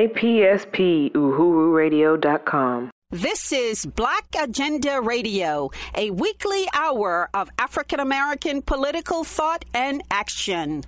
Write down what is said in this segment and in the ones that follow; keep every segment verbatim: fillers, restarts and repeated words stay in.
J P S P Uhuru Radio dot com. This is Black Agenda Radio, a weekly hour of African American political thought and action.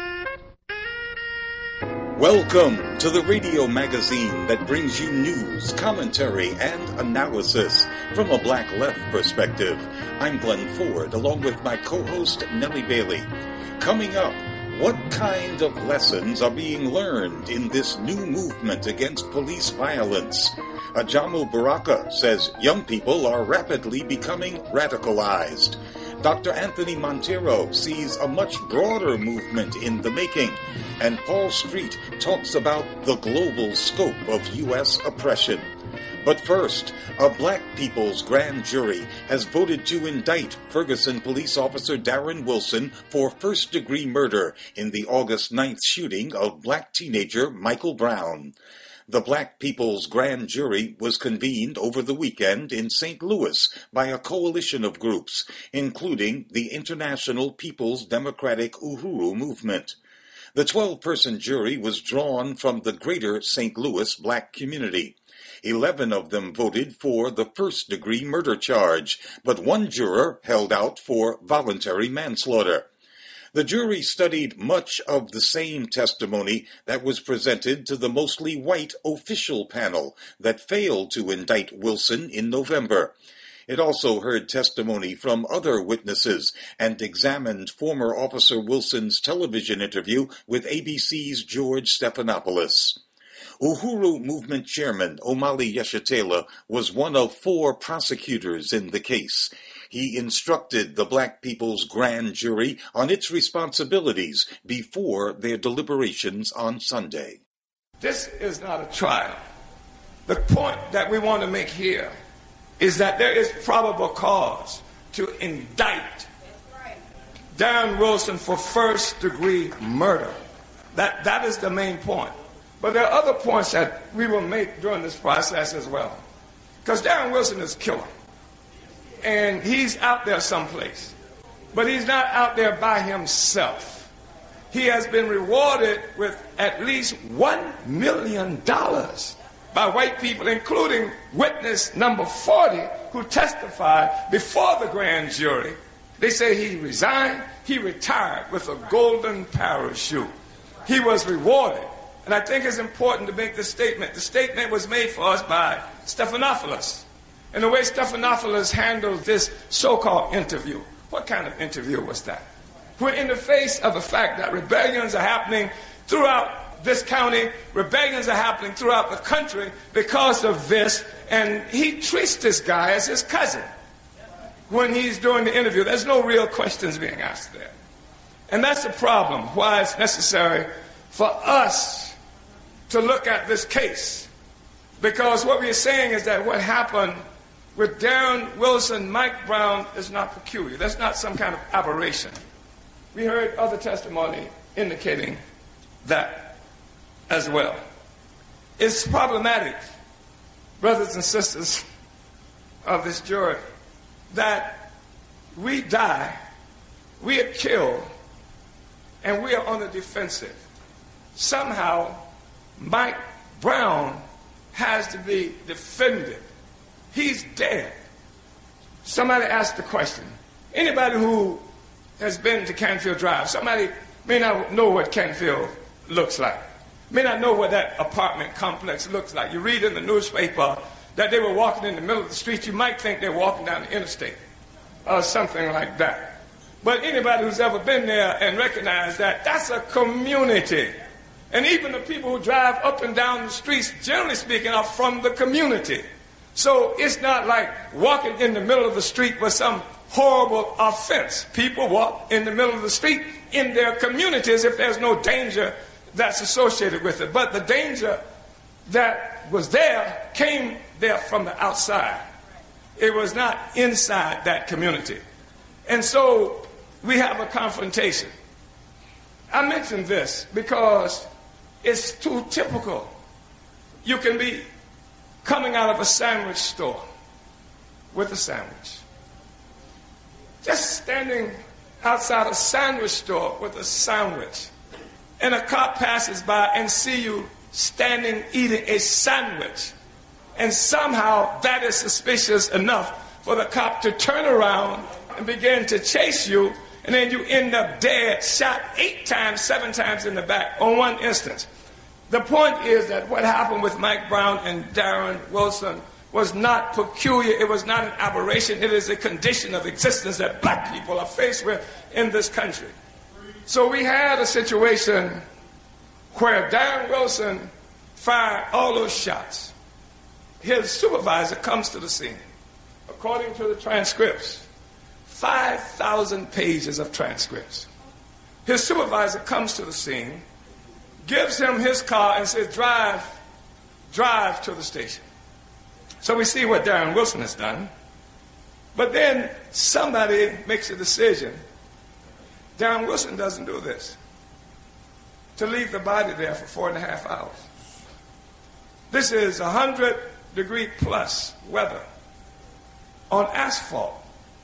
Welcome to the radio magazine that brings you news, commentary, and analysis from a black left perspective. I'm Glenn Ford, along with my co-host Nellie Bailey. Coming up, what kind of lessons are being learned in this new movement against police violence? Ajamu Baraka says young people are rapidly becoming radicalized. Doctor Anthony Montero sees a much broader movement in the making. And Paul Street talks about the global scope of U S oppression. But first, a black people's grand jury has voted to indict Ferguson police officer Darren Wilson for first-degree murder in the August ninth shooting of black teenager Michael Brown. The Black People's Grand Jury was convened over the weekend in Saint Louis by a coalition of groups, including the International People's Democratic Uhuru Movement. The twelve-person jury was drawn from the greater Saint Louis black community. Eleven of them voted for the first-degree murder charge, but one juror held out for voluntary manslaughter. The jury studied much of the same testimony that was presented to the mostly white official panel that failed to indict Wilson in November. It also heard testimony from other witnesses and examined former Officer Wilson's television interview with A B C's George Stephanopoulos. Uhuru Movement Chairman Omali Yeshitela was one of four prosecutors in the case. He instructed the Black People's Grand Jury on its responsibilities before their deliberations on Sunday. This is not a trial. The point that we want to make here is that there is probable cause to indict Darren Wilson for first-degree murder. That, that is the main point. But there are other points that we will make during this process as well. Because Darren Wilson is a killer. And he's out there someplace. But he's not out there by himself. He has been rewarded with at least one million dollars by white people, including witness number forty, who testified before the grand jury. They say he resigned, he retired with a golden parachute. He was rewarded. And I think it's important to make this statement. The statement was made for us by Stephanopoulos. And the way Stephanopoulos handled this so-called interview, what kind of interview was that? We're in the face of the fact that rebellions are happening throughout this county, rebellions are happening throughout the country because of this, and he treats this guy as his cousin when he's doing the interview. There's no real questions being asked there. And that's the problem, why it's necessary for us to look at this case. Because what we're saying is that what happened with Darren Wilson, Mike Brown, is not peculiar. That's not some kind of aberration. We heard other testimony indicating that as well. It's problematic, brothers and sisters of this jury, that we die, we are killed, and we are on the defensive. Somehow, Mike Brown has to be defended. He's dead. Somebody asked the question. Anybody who has been to Canfield Drive, somebody may not know what Canfield looks like, may not know what that apartment complex looks like. You read in the newspaper that they were walking in the middle of the street. You might think they're walking down the interstate or something like that. But anybody who's ever been there and recognized that, that's a community. And even the people who drive up and down the streets, generally speaking, are from the community. So it's not like walking in the middle of the street with some horrible offense. People walk in the middle of the street in their communities if there's no danger that's associated with it. But the danger that was there came there from the outside. It was not inside that community. And so we have a confrontation. I mention this because it's too typical. You can be coming out of a sandwich store with a sandwich. Just standing outside a sandwich store with a sandwich. And a cop passes by and see you standing eating a sandwich. And somehow that is suspicious enough for the cop to turn around and begin to chase you, and then you end up dead, shot eight times, seven times in the back on one instance. The point is that what happened with Mike Brown and Darren Wilson was not peculiar. It was not an aberration. It is a condition of existence that black people are faced with in this country. So we had a situation where Darren Wilson fired all those shots. His supervisor comes to the scene. According to the transcripts, five thousand pages of transcripts. His supervisor comes to the scene, gives him his car and says, drive, drive to the station. So we see what Darren Wilson has done. But then somebody makes a decision. Darren Wilson doesn't do this. To leave the body there for four and a half hours. This is one hundred degree plus weather on asphalt.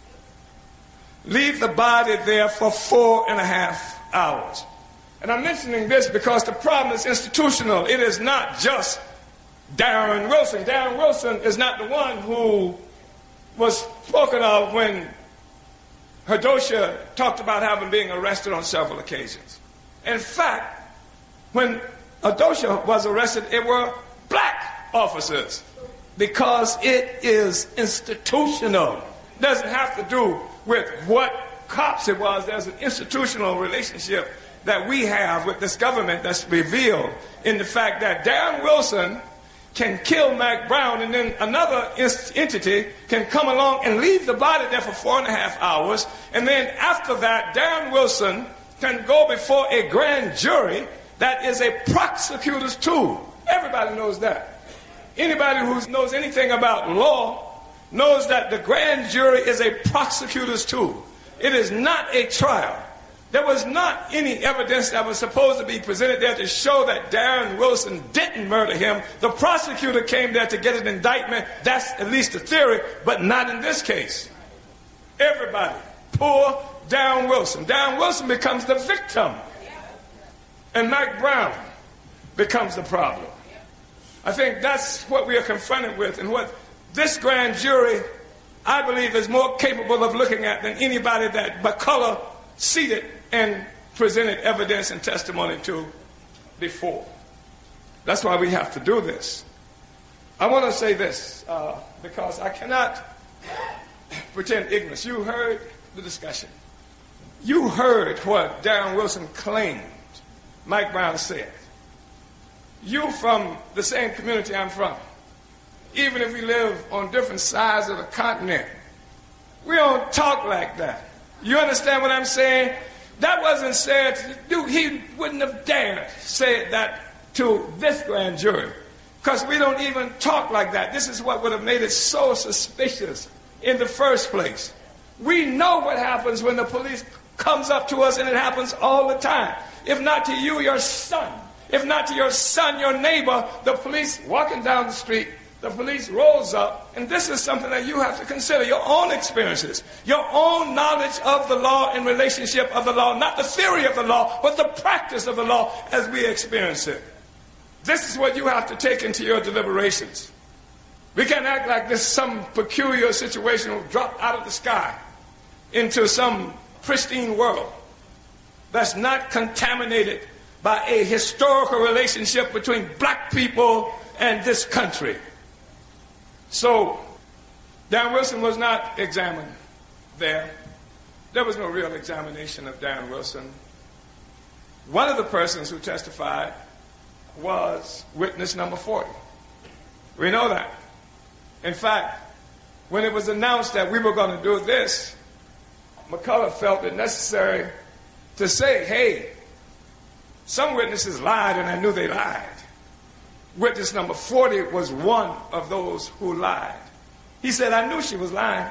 Leave the body there for four and a half hours. And I'm mentioning this because the problem is institutional. It is not just Darren Wilson. Darren Wilson is not the one who was spoken of when Hadosha talked about having been arrested on several occasions. In fact, when Hadosha was arrested, it were black officers because it is institutional. It doesn't have to do with what cops it was. There's an institutional relationship that we have with this government that's revealed in the fact that Darren Wilson can kill Mac Brown, and then another entity can come along and leave the body there for four and a half hours, and then after that, Darren Wilson can go before a grand jury that is a prosecutor's tool. Everybody knows that. Anybody who knows anything about law knows that the grand jury is a prosecutor's tool. It is not a trial. There was not any evidence that was supposed to be presented there to show that Darren Wilson didn't murder him. The prosecutor came there to get an indictment. That's at least the theory, but not in this case. Everybody, poor Darren Wilson. Darren Wilson becomes the victim. And Mike Brown becomes the problem. I think that's what we are confronted with, and what this grand jury, I believe, is more capable of looking at than anybody that McCullough seated and presented evidence and testimony to before. That's why we have to do this. I want to say this, uh, because I cannot pretend ignorance. You heard the discussion. You heard what Darren Wilson claimed Mike Brown said. You from the same community I'm from, even if we live on different sides of the continent, we don't talk like that. You understand what I'm saying? That wasn't said to do. He wouldn't have dared say that to this grand jury, because we don't even talk like that. This is what would have made it so suspicious in the first place. We know what happens when the police comes up to us, and it happens all the time. If not to you, your son. If not to your son, your neighbor, the police walking down the street, the police rolls up, and this is something that you have to consider, your own experiences, your own knowledge of the law and relationship of the law, not the theory of the law, but the practice of the law as we experience it. This is what you have to take into your deliberations. We can't act like this some peculiar situation will drop out of the sky into some pristine world that's not contaminated by a historical relationship between black people and this country. So, Darren Wilson was not examined there. There was no real examination of Darren Wilson. One of the persons who testified was witness number forty. We know that. In fact, when it was announced that we were going to do this, McCullough felt it necessary to say, hey, some witnesses lied and I knew they lied. Witness number forty was one of those who lied. He said, I knew she was lying,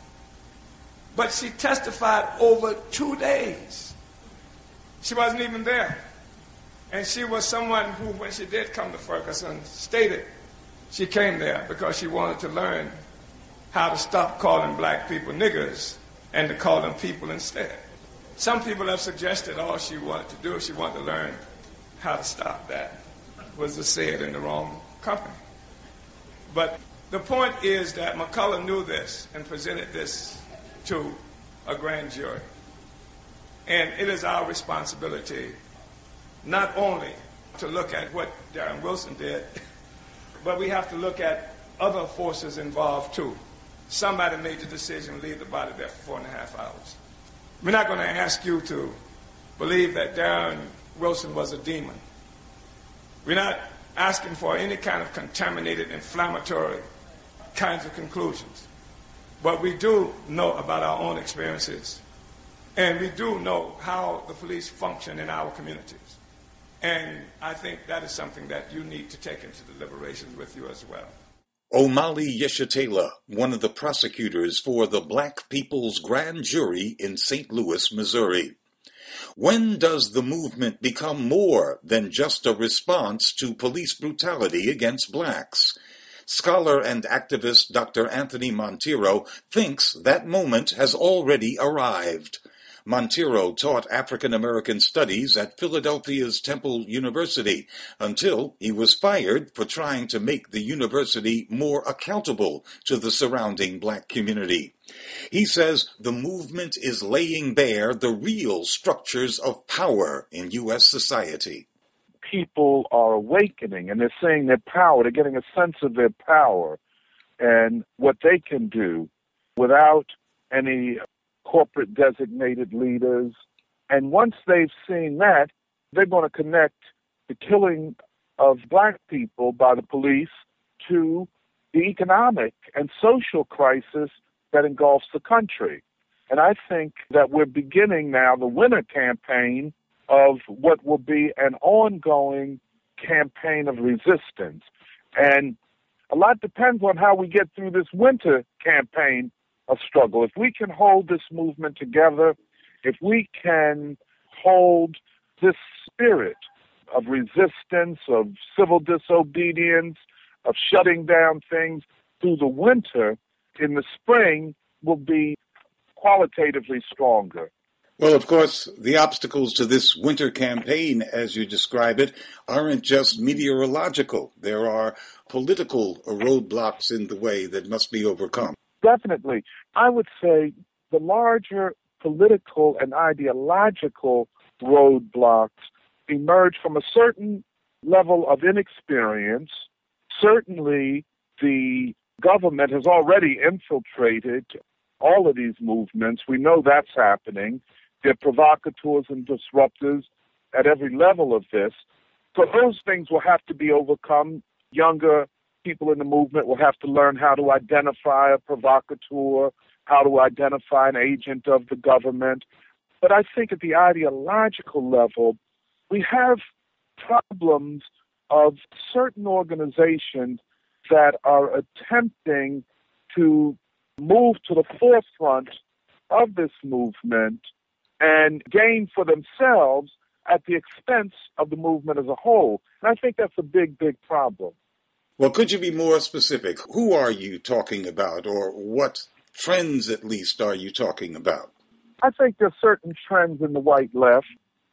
but she testified over two days. She wasn't even there. And she was someone who, when she did come to Ferguson, stated she came there because she wanted to learn how to stop calling black people niggers and to call them people instead. Some people have suggested all she wanted to do, she wanted to learn how to stop that. was to say it in the wrong company. But the point is that McCullough knew this and presented this to a grand jury. And it is our responsibility not only to look at what Darren Wilson did, but we have to look at other forces involved too. Somebody made the decision to leave the body there for four and a half hours. We're not going to ask you to believe that Darren Wilson was a demon. We're not asking for any kind of contaminated, inflammatory kinds of conclusions. But we do know about our own experiences. And we do know how the police function in our communities. And I think that is something that you need to take into deliberations with you as well. Omali Yeshitela, one of the prosecutors for the Black People's Grand Jury in Saint Louis, Missouri. When does the movement become more than just a response to police brutality against blacks? Scholar and activist Doctor Anthony Monteiro thinks that moment has already arrived. Monteiro taught African American studies at Philadelphia's Temple University until he was fired for trying to make the university more accountable to the surrounding black community. He says the movement is laying bare the real structures of power in U S society. People are awakening and they're seeing their power, they're getting a sense of their power and what they can do without any corporate designated leaders. And once they've seen that, they're going to connect the killing of black people by the police to the economic and social crisis that engulfs the country. And I think that we're beginning now the winter campaign of what will be an ongoing campaign of resistance. And a lot depends on how we get through this winter campaign of struggle. If we can hold this movement together, if we can hold this spirit of resistance, of civil disobedience, of shutting down things through the winter, in the spring will be qualitatively stronger. Well, of course, the obstacles to this winter campaign, as you describe it, aren't just meteorological. There are political roadblocks in the way that must be overcome. Definitely. I would say the larger political and ideological roadblocks emerge from a certain level of inexperience. Certainly, the government has already infiltrated all of these movements. We know that's happening. There are provocateurs and disruptors at every level of this. So those things will have to be overcome. Younger people in the movement will have to learn how to identify a provocateur, how to identify an agent of the government. But I think at the ideological level, we have problems of certain organizations that are attempting to move to the forefront of this movement and gain for themselves at the expense of the movement as a whole. And I think that's a big, big problem. Well, could you be more specific? Who are you talking about, or what trends, at least, are you talking about? I think there are certain trends in the white left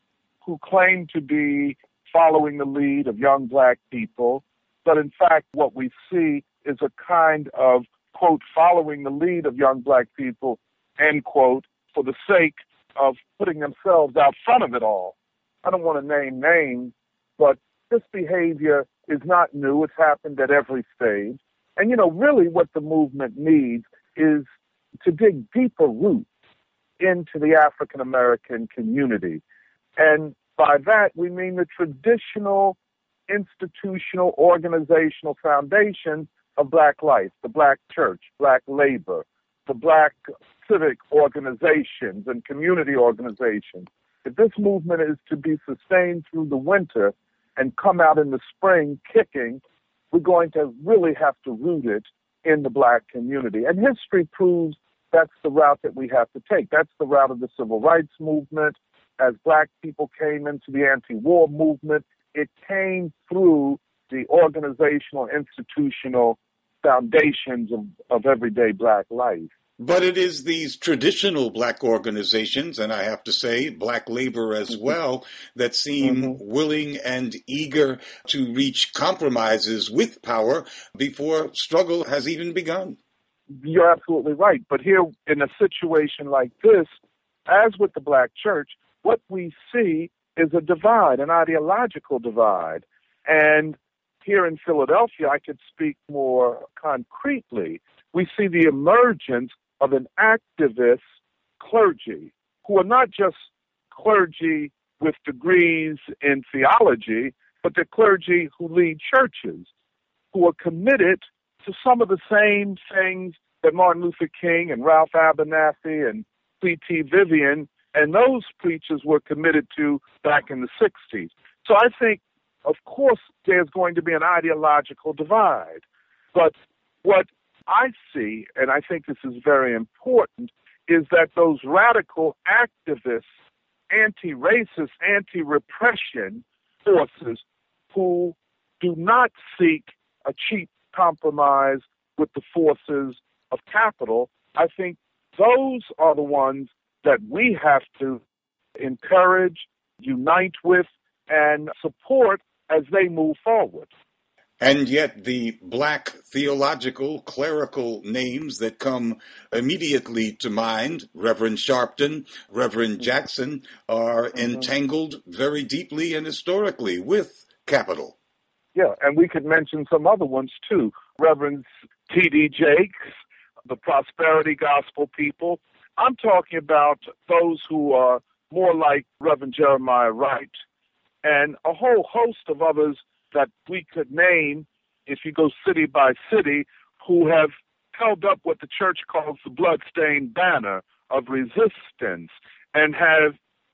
who claim to be following the lead of young black people, but in fact what we see is a kind of, quote, following the lead of young black people, end quote, for the sake of putting themselves out front of it all. I don't want to name names, but this behavior is not new. It's happened at every stage. And, you know, really what the movement needs is to dig deeper roots into the African American community. And by that, we mean the traditional, institutional, organizational foundation of black life, the black church, black labor, the black civic organizations and community organizations. If this movement is to be sustained through the winter and come out in the spring kicking, we're going to really have to root it in the black community. And history proves that's the route that we have to take. That's the route of the civil rights movement. As black people came into the anti-war movement, it came through the organizational, institutional foundations of, of everyday black life. But it is these traditional black organizations, and I have to say black labor as well, that seem mm-hmm. willing and eager to reach compromises with power before struggle has even begun. You're absolutely right. But here, in a situation like this, as with the black church, what we see is a divide, an ideological divide. And here in Philadelphia, I could speak more concretely. We see the emergence of an activist clergy who are not just clergy with degrees in theology, but they're clergy who lead churches, who are committed to some of the same things that Martin Luther King and Ralph Abernathy and C T Vivian and those preachers were committed to back in the sixties. So I think, of course, there's going to be an ideological divide. But what I see, and I think this is very important, is that those radical activists, anti-racist, anti-repression forces who do not seek a cheap compromise with the forces of capital, I think those are the ones that we have to encourage, unite with, and support as they move forward. And yet the black theological, clerical names that come immediately to mind, Reverend Sharpton, Reverend Jackson, are mm-hmm. entangled very deeply and historically with capital. Yeah, and we could mention some other ones too. Reverend T D Jakes, the prosperity gospel people. I'm talking about those who are more like Reverend Jeremiah Wright and a whole host of others that we could name, if you go city by city, who have held up what the church calls the bloodstained banner of resistance and have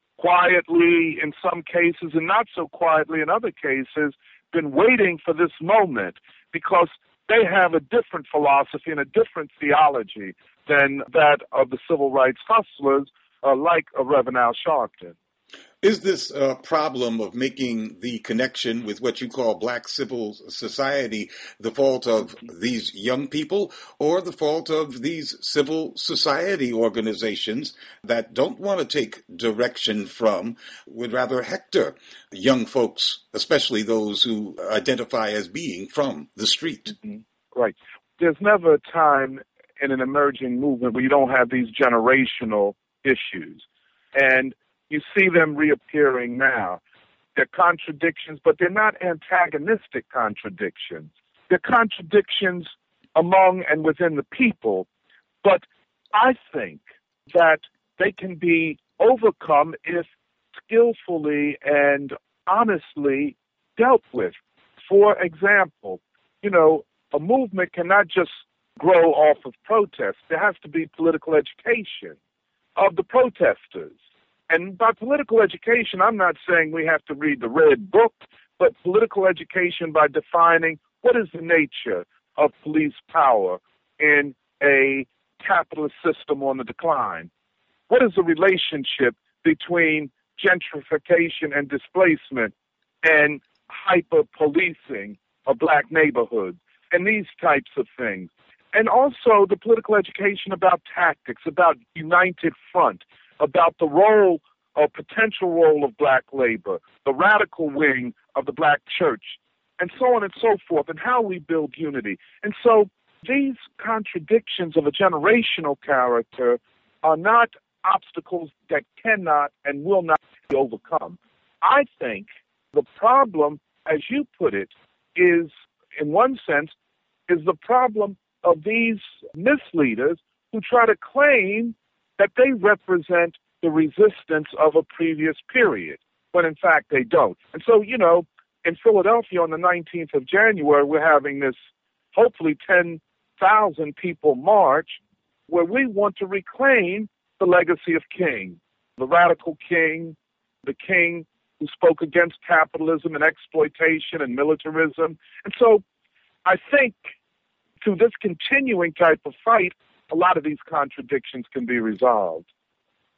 quietly, in some cases, and not so quietly in other cases, been waiting for this moment because they have a different philosophy and a different theology than that of the civil rights hustlers uh, like uh, Reverend Al Sharpton. Is this a problem of making the connection with what you call black civil society the fault of these young people or the fault of these civil society organizations that don't want to take direction from, would rather hector young folks, especially those who identify as being from the street? Mm-hmm. Right. There's never a time in an emerging movement where you don't have these generational issues. And you see them reappearing now. They're contradictions, but they're not antagonistic contradictions. They're contradictions among and within the people. But I think that they can be overcome if skillfully and honestly dealt with. For example, you know, a movement cannot just grow off of protest. There has to be political education of the protesters. And by political education, I'm not saying we have to read the Red Book, but political education by defining what is the nature of police power in a capitalist system on the decline. What is the relationship between gentrification and displacement and hyper-policing of black neighborhoods and these types of things? And also the political education about tactics, about united front, about the role or potential role of black labor, the radical wing of the black church, and so on and so forth, and how we build unity. And so these contradictions of a generational character are not obstacles that cannot and will not be overcome. I think the problem, as you put it, is, in one sense, is the problem of these misleaders who try to claim that they represent the resistance of a previous period, when in fact they don't. And so, you know, in Philadelphia on the nineteenth of January, we're having this hopefully ten thousand people march where we want to reclaim the legacy of King, the radical King, the King who spoke against capitalism and exploitation and militarism. And so I think through this continuing type of fight, a lot of these contradictions can be resolved.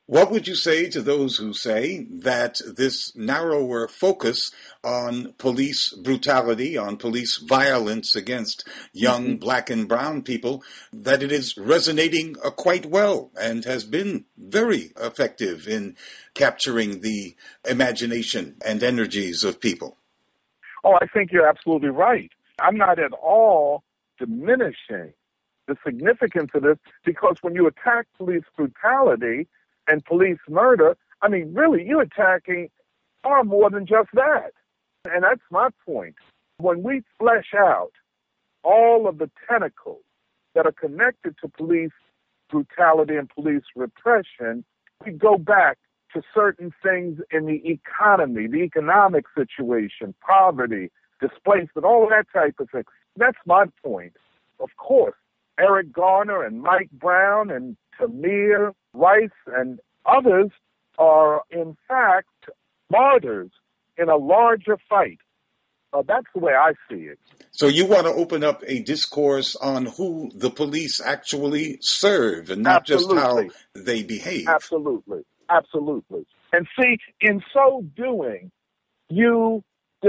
What would you say to those who say that this narrower focus on police brutality, on police violence against young mm-hmm. black and brown people, that it is resonating uh, quite well and has been very effective in capturing the imagination and energies of people? Oh, I think you're absolutely right. I'm not at all diminishing the significance of this, because when you attack police brutality and police murder, I mean, really, you're attacking far more than just that. And that's my point. When we flesh out all of the tentacles that are connected to police brutality and police repression, we go back to certain things in the economy, the economic situation, poverty, displacement, all of that type of thing. That's my point. Of course, Eric Garner and Mike Brown and Tamir Rice and others are, in fact, martyrs in a larger fight. Uh, that's the way I see it. So you want to open up a discourse on who the police actually serve and not Absolutely. Just how they behave. Absolutely. Absolutely. And see, in so doing, you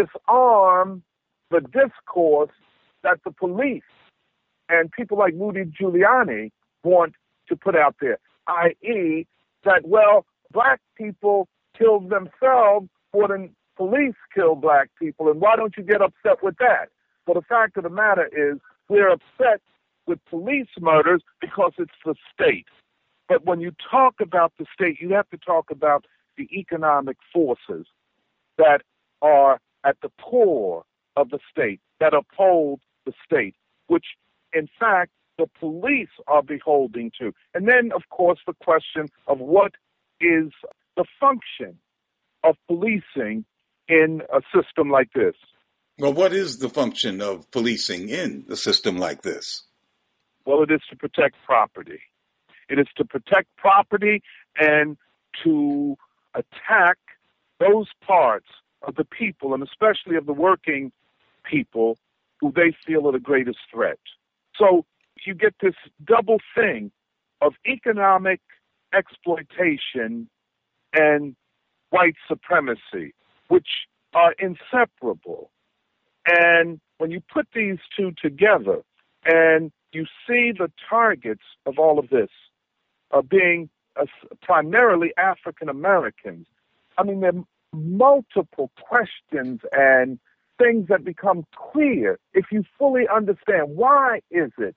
disarm the discourse that the police and people like Rudy Giuliani want to put out there, that is that, well, black people kill themselves more than police kill black people, and why don't you get upset with that? Well, the fact of the matter is we're upset with police murders because it's the state. But when you talk about the state, you have to talk about the economic forces that are at the core of the state, that uphold the state, which, in fact, the police are beholding to. And then, of course, the question of what is the function of policing in a system like this. Well, what is the function of policing in a system like this? Well, it is to protect property. It is to protect property and to attack those parts of the people, and especially of the working people, who they feel are the greatest threat. So you get this double thing of economic exploitation and white supremacy, which are inseparable. And when you put these two together and you see the targets of all of this uh, being uh, primarily African Americans, I mean, there are multiple questions and things that become clear if you fully understand why is it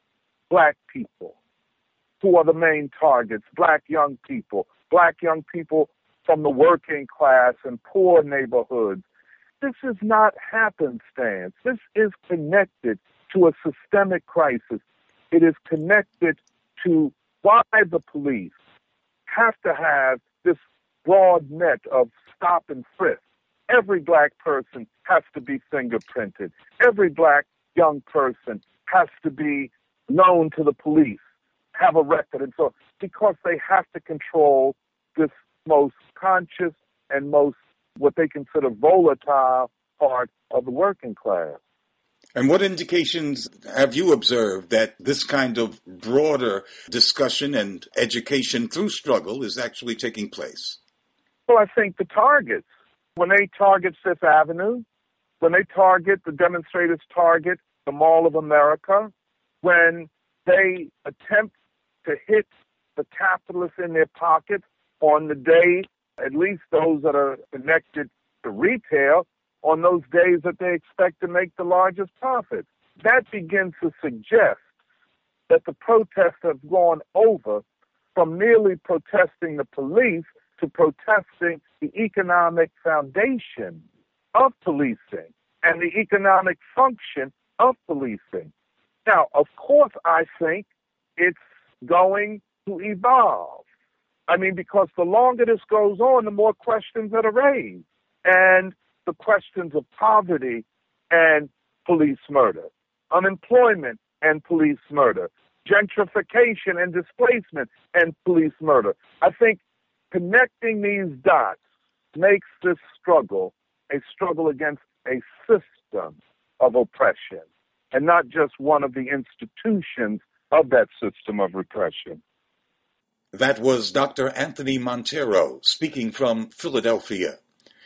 black people who are the main targets, black young people, black young people from the working class and poor neighborhoods. This is not happenstance. This is connected to a systemic crisis. It is connected to why the police have to have this broad net of stop and frisk. Every black person has to be fingerprinted. Every black young person has to be known to the police, have a record, and so because they have to control this most conscious and most what they consider volatile part of the working class. And what indications have you observed that this kind of broader discussion and education through struggle is actually taking place? Well, I think the targets. When they target Fifth Avenue, when they target, the demonstrators target the Mall of America, when they attempt to hit the capitalists in their pockets on the day, at least those that are connected to retail, on those days that they expect to make the largest profits. That begins to suggest that the protests have gone over from merely protesting the police to protesting the economic foundation of policing and the economic function of policing. Now, of course, I think it's going to evolve. I mean, because the longer this goes on, the more questions that are raised. And the questions of poverty and police murder, unemployment and police murder, gentrification and displacement and police murder. I think connecting these dots makes this struggle a struggle against a system of oppression and not just one of the institutions of that system of repression. That was Doctor Anthony Montero speaking from Philadelphia.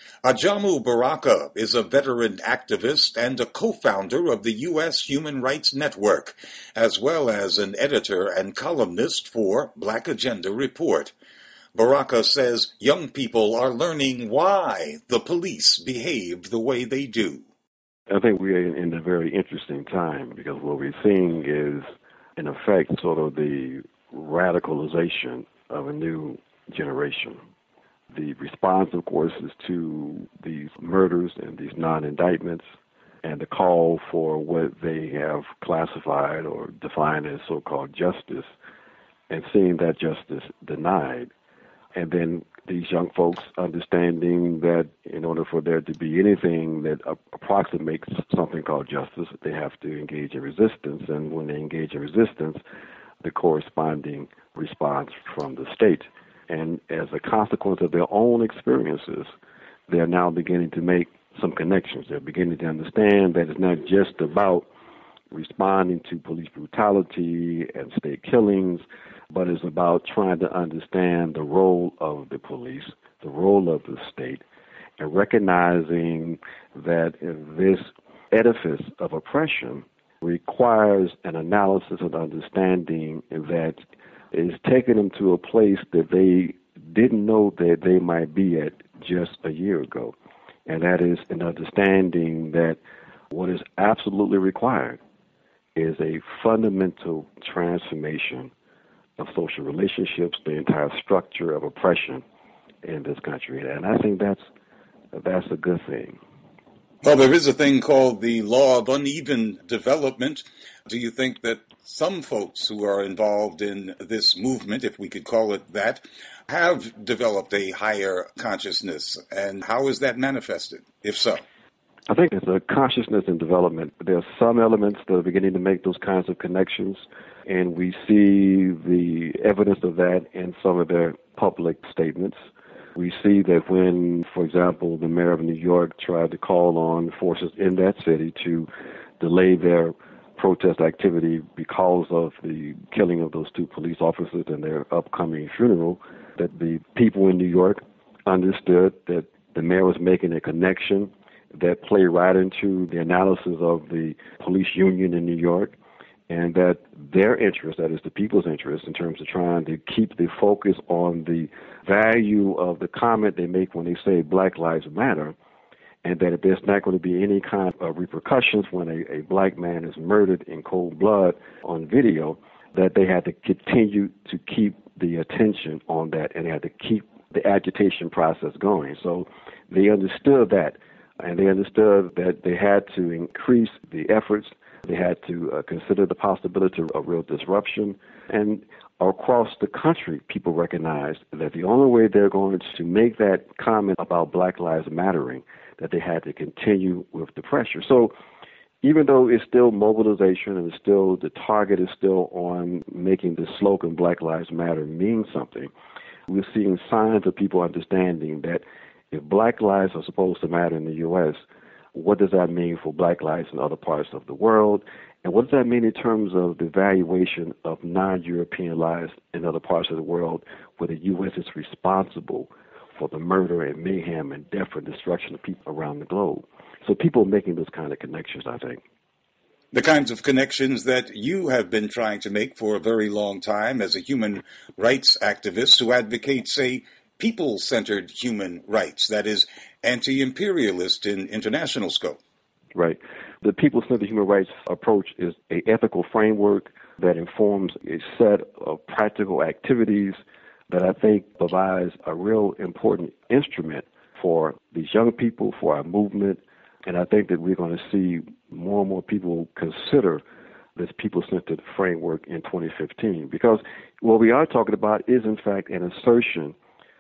Ajamu Baraka is a veteran activist and a co-founder of the U S Human Rights Network, as well as an editor and columnist for Black Agenda Report. Baraka says young people are learning why the police behave the way they do. I think we're in a very interesting time because what we're seeing is, in effect, sort of the radicalization of a new generation. The response, of course, is to these murders and these non-indictments and the call for what they have classified or defined as so-called justice and seeing that justice denied. And then these young folks understanding that in order for there to be anything that approximates something called justice, they have to engage in resistance. And when they engage in resistance, the corresponding response from the state. And as a consequence of their own experiences, they're now beginning to make some connections. They're beginning to understand that it's not just about responding to police brutality and state killings, but it's about trying to understand the role of the police, the role of the state, and recognizing that this edifice of oppression requires an analysis and understanding that is taking them to a place that they didn't know that they might be at just a year ago. And that is an understanding that what is absolutely required is a fundamental transformation of social relationships, the entire structure of oppression in this country. And I think that's that's a good thing. Well, there is a thing called the law of uneven development. Do you think that some folks who are involved in this movement, if we could call it that, have developed a higher consciousness? And how is that manifested, if so? I think it's a consciousness and development. There are some elements that are beginning to make those kinds of connections, and we see the evidence of that in some of their public statements. We see that when, for example, the mayor of New York tried to call on forces in that city to delay their protest activity because of the killing of those two police officers and their upcoming funeral, that the people in New York understood that the mayor was making a connection that played right into the analysis of the police union in New York, and that their interest, that is the people's interest, in terms of trying to keep the focus on the value of the comment they make when they say Black Lives Matter, and that if there's not going to be any kind of repercussions when a, a black man is murdered in cold blood on video, that they had to continue to keep the attention on that, and they had to keep the agitation process going. So they understood that, and they understood that they had to increase the efforts. They had to uh, consider the possibility of real disruption. And across the country, people recognized that the only way they're going to make that comment about Black Lives Mattering, that they had to continue with the pressure. So even though it's still mobilization and it's still the target is still on making the slogan Black Lives Matter mean something, we're seeing signs of people understanding that if black lives are supposed to matter in the U S, what does that mean for black lives in other parts of the world? And what does that mean in terms of the valuation of non-European lives in other parts of the world where the U S is responsible for the murder and mayhem and death and destruction of people around the globe? So people are making those kind of connections, I think. The kinds of connections that you have been trying to make for a very long time as a human rights activist who advocates a people-centered human rights, that is, anti-imperialist in international scope. Right. The people-centered human rights approach is an ethical framework that informs a set of practical activities that I think provides a real important instrument for these young people, for our movement. And I think that we're going to see more and more people consider this people-centered framework in twenty fifteen, because what we are talking about is, in fact, an assertion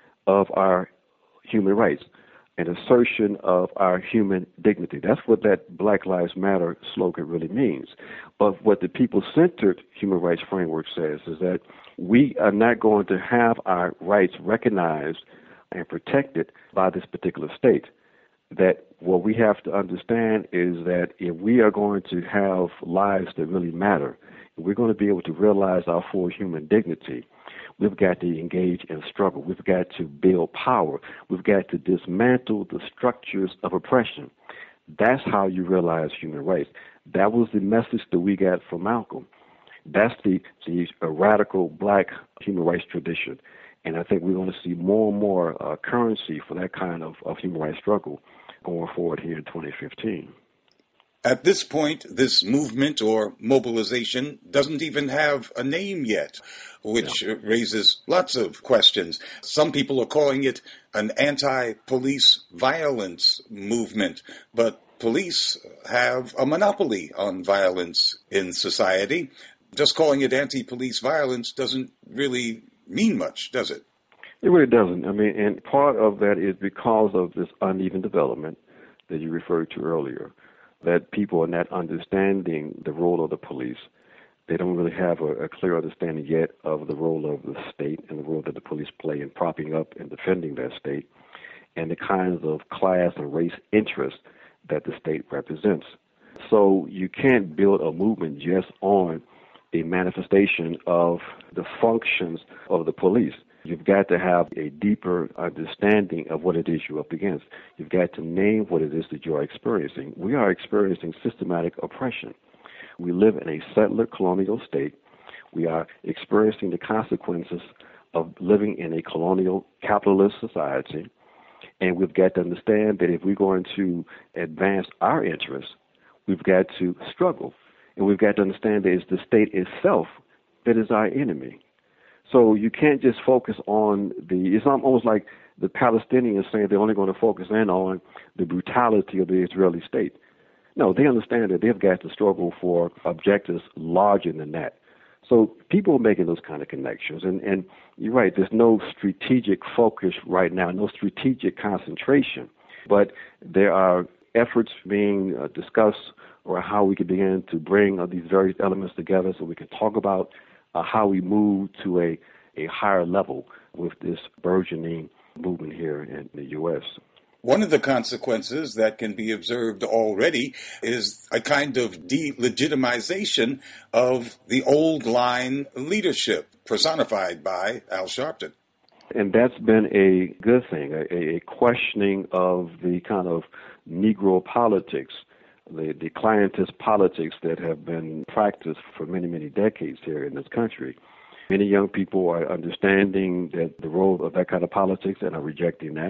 of our human rights, an assertion of our human dignity. That's what that Black Lives Matter slogan really means. But what the people-centered human rights framework says is that we are not going to have our rights recognized and protected by this particular state. That what we have to understand is that if we are going to have lives that really matter, if we're going to be able to realize our full human dignity, We've got to engage in struggle. We've got to build power. We've got to dismantle the structures of oppression. That's how you realize human rights. That was the message that we got from Malcolm. That's the, the radical black human rights tradition. And I think we're going to see more and more uh, currency for that kind of, of human rights struggle going forward here in twenty fifteen. At this point, this movement or mobilization doesn't even have a name yet, which yeah. raises lots of questions. Some people are calling it an anti-police violence movement, but police have a monopoly on violence in society. Just calling it anti-police violence doesn't really mean much, does it? It really doesn't. I mean, and part of that is because of this uneven development that you referred to earlier, that people are not understanding the role of the police. They don't really have a, a clear understanding yet of the role of the state and the role that the police play in propping up and defending that state, and the kinds of class and race interests that the state represents. So you can't build a movement just on a manifestation of the functions of the police. You've got to have a deeper understanding of what it is you're up against. You've got to name what it is that you are experiencing. We are experiencing systematic oppression. We live in a settler colonial state. We are experiencing the consequences of living in a colonial capitalist society. And we've got to understand that if we're going to advance our interests, we've got to struggle. And we've got to understand that it's the state itself that is our enemy. So you can't just focus on the, it's almost like the Palestinians saying they're only going to focus in on the brutality of the Israeli state. No, they understand that they've got to struggle for objectives larger than that. So people are making those kind of connections. And, and you're right, there's no strategic focus right now, no strategic concentration. But there are efforts being uh, discussed or how we can begin to bring uh, these various elements together so we can talk about Uh, how we move to a, a higher level with this burgeoning movement here in the U S. One of the consequences that can be observed already is a kind of delegitimization of the old line leadership personified by Al Sharpton. And that's been a good thing, a, a questioning of the kind of Negro politics, the, the clientist politics that have been practiced for many, many decades here in this country. Many young people are understanding that the role of that kind of politics and are rejecting that.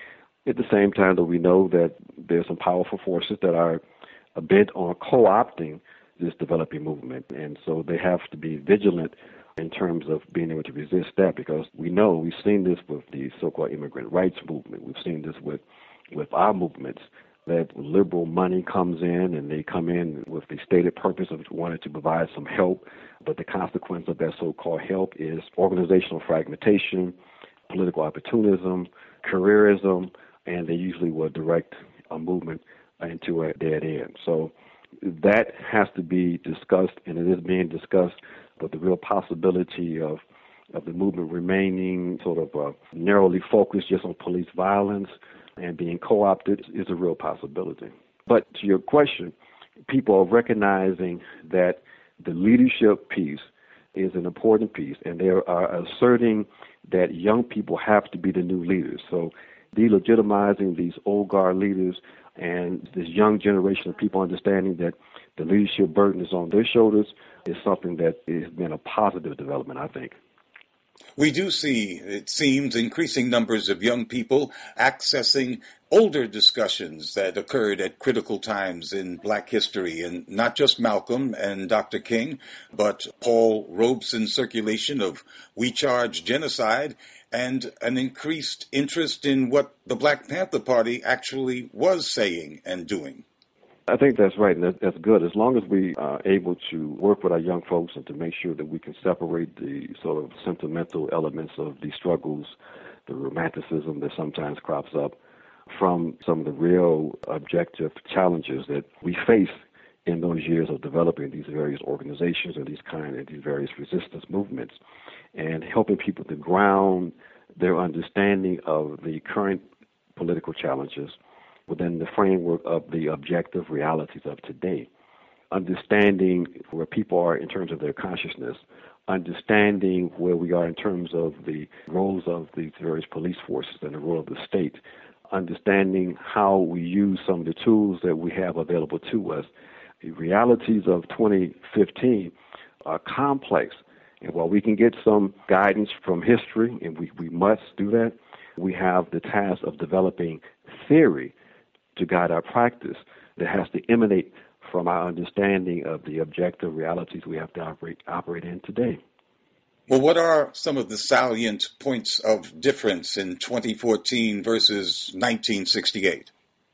At the same time, though, we know that there's some powerful forces that are bent on co-opting this developing movement. And so they have to be vigilant in terms of being able to resist that, because we know, we've seen this with the so-called immigrant rights movement. We've seen this with, with our movements, that liberal money comes in and they come in with the stated purpose of wanting to provide some help, but the consequence of that so-called help is organizational fragmentation, political opportunism, careerism, and they usually will direct a movement into a dead end. So that has to be discussed, and it is being discussed, but the real possibility of of the movement remaining sort of uh, narrowly focused just on police violence and being co-opted is a real possibility. But to your question, people are recognizing that the leadership piece is an important piece, and they are asserting that young people have to be the new leaders. So delegitimizing these old guard leaders and this young generation of people understanding that the leadership burden is on their shoulders is something that has been a positive development, I think. We do see, it seems, increasing numbers of young people accessing older discussions that occurred at critical times in Black history, and not just Malcolm and Doctor King, but Paul Robeson's circulation of We Charge Genocide, and an increased interest in what the Black Panther Party actually was saying and doing. I think that's right, and that's good. As long as we are able to work with our young folks and to make sure that we can separate the sort of sentimental elements of these struggles, the romanticism that sometimes crops up, from some of the real objective challenges that we face in those years of developing these various organizations and these kind of these various resistance movements, and helping people to ground their understanding of the current political challenges within the framework of the objective realities of today. understanding where people are in terms of their consciousness, understanding where we are in terms of the roles of the various police forces and the role of the state, understanding how we use some of the tools that we have available to us. The realities of twenty fifteen are complex, and while we can get some guidance from history, and we, we must do that, we have the task of developing theory to guide our practice that has to emanate from our understanding of the objective realities we have to operate, operate in today. Well, what are some of the salient points of difference in twenty fourteen versus nineteen sixty-eight?